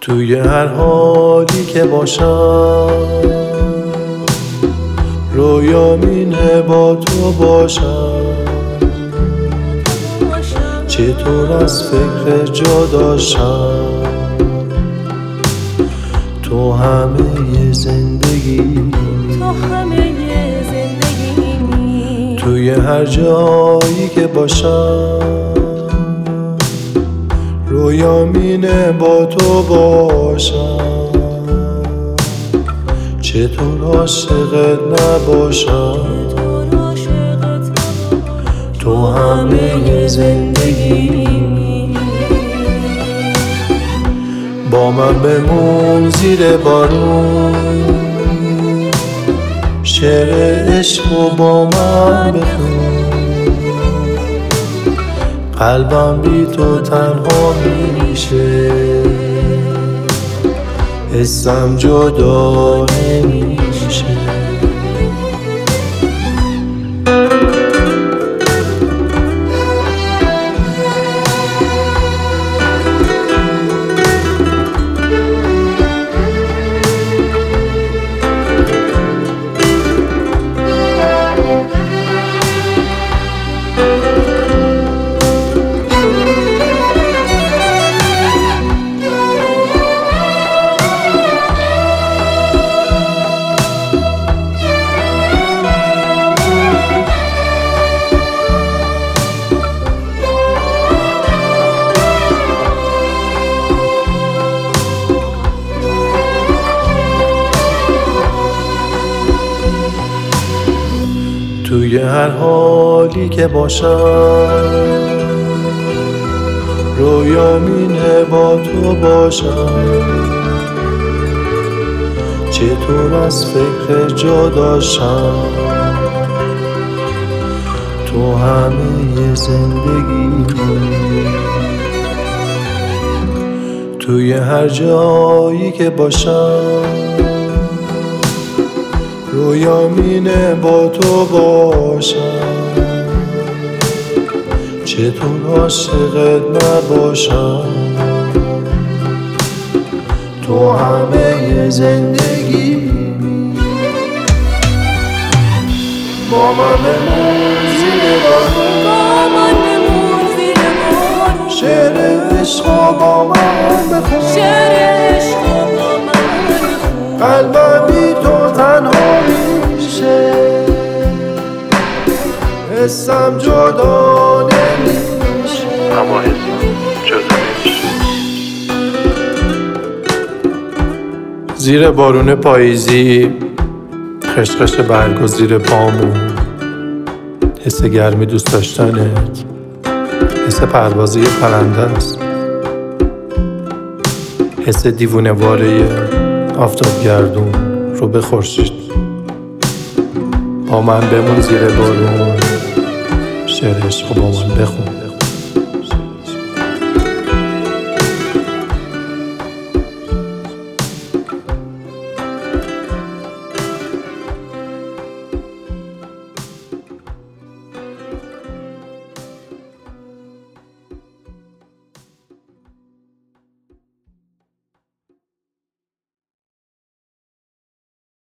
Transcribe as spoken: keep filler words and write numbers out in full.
توی هر حالی که باشم رویام اینه با تو باشم، چطور از فکر جداشم. تو همه زندگی، تو همه زندگی، توی هر جایی که باشم رویام اینه با تو باشم، چطور عاشقت نباشم. تو همه زندگی، با من بمون زیر بارون، شعر عشقو با من بخون. قلبم بی تو تنها میشه، حسم جدا نمیشه. توی هر حالی که باشم رویام اینه با تو باشم، چطور از فکر جداشم. تو همه زندگی، توی هر جایی که باشم رویام اینه با تو باشم، چطور عاشقت نباشم. تو همه زندگی، با من بمون زیر بارون، شعر عشقو با من بخون. قلبم بی تو تنها میشه، حسم جدا نمیشه. اما حسم جدا نمیشه. زیر بارون پاییزی خشخش برگ زیر پامون، حس گرمی دوست داشتنت، حس پروازی پرنده است، حس دیوونه واره آفتاب گردون رو به خورشید. با من بمون زیر بارون، شعر عشق با من بخون.